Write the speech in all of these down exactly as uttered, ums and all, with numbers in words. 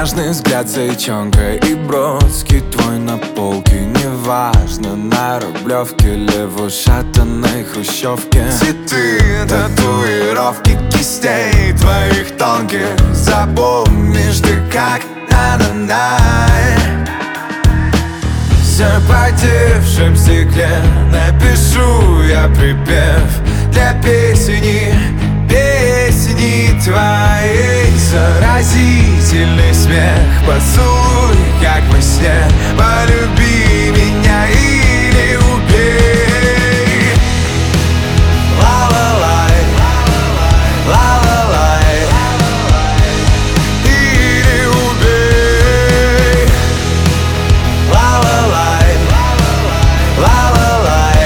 Нежный взгляд зайчонка и броский твой на полке. Неважно, на Рублевке или в ушатанной хрущевке. Цветы, татуировки кистей твоих тонких. Запомнишь ты как на-на-най. В запотевшем стекле напишу я припев для песни, песни твоей. Заразительный смех, поцелуй, как во сне. Полюби меня или убей. Ла-ла-лай, ла-ла-лай, или убей. Ла-ла-лай, ла-ла-лай,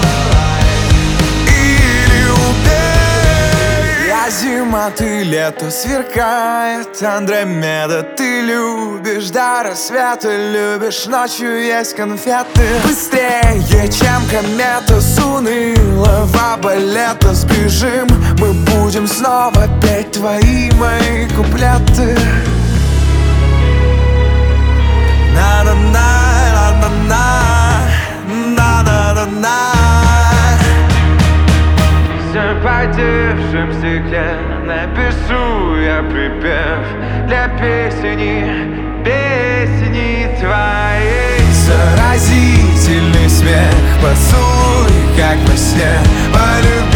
или убей. Я зима, ты лето, сверкает Андромеда. Ты любишь до рассвета, любишь ночью есть конфеты. Быстрее, чем комета, с унылого балета сбежим. Мы будем снова петь твои мои куплеты. На-на-на, на-на-на, на-на-на-на. В запотевшем стекле напишу я припев для песни, песни твоей. Заразительный смех, поцелуй, как во сне. Полюби